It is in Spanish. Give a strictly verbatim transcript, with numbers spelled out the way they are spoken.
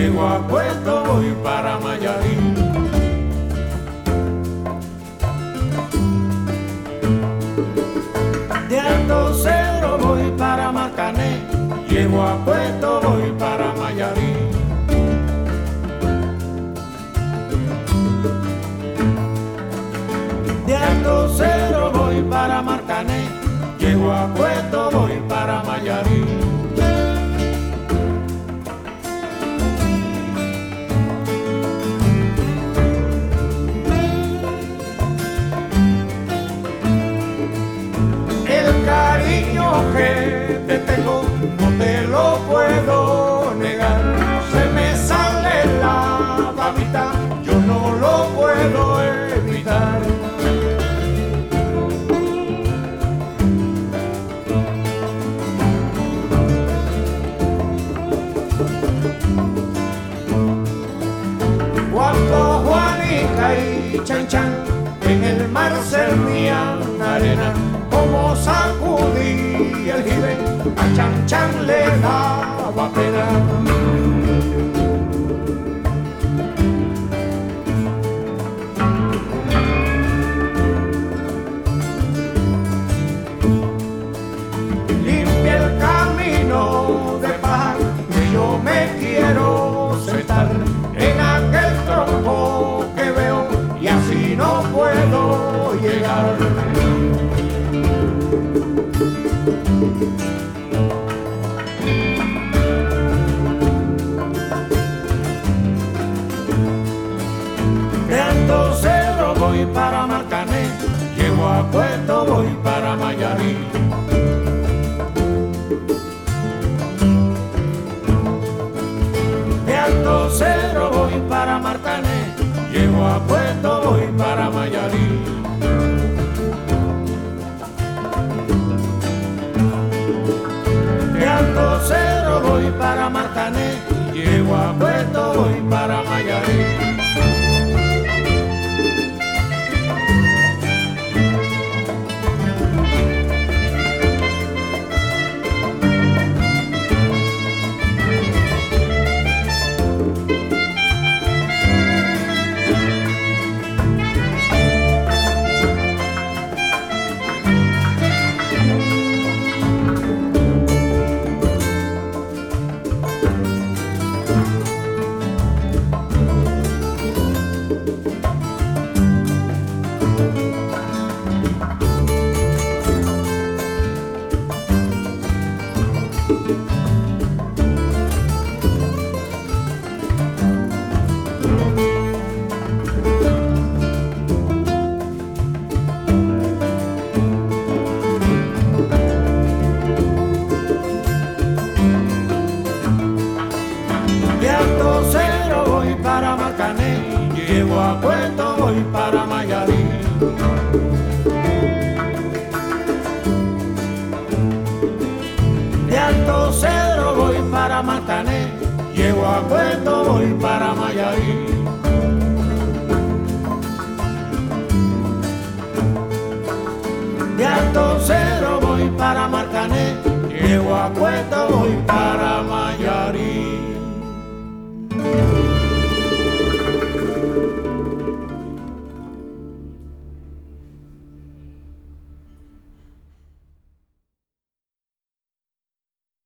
llego a Puerto, voy para Mayarí. De Alto Cedro voy para Marcané, llego a Puerto, voy para Mayarí. De Alto Cedro voy para Marcané, llego a Puerto, voy para Mayarí. El cariño que te tengo no te lo puedo negar, se me sale la babita, yo no lo puedo evitar. Cuando Juanica y Chan Chan en el mar servían arena, como sacudí el jibe, a Chan Chan le daba pena. Limpia el camino de paja que yo me quiero sentar en aquel tronco que veo y así no puedo llegar. De Alto Cedro voy para Marcané, llego a Puerto, voy para Mayarí. De Alto Cedro voy para Marcané, llego a Puerto, voy para Mayarí. De Alto Cedro voy para Marcané, llego a Puerto, voy para Mayarí. De Alto Cedro voy para Marcané, llego a Puerto, voy para Mayarí. De Alto Cedro voy para Marcané, llego a Puerto, voy para Mayarí. De Alto Cedro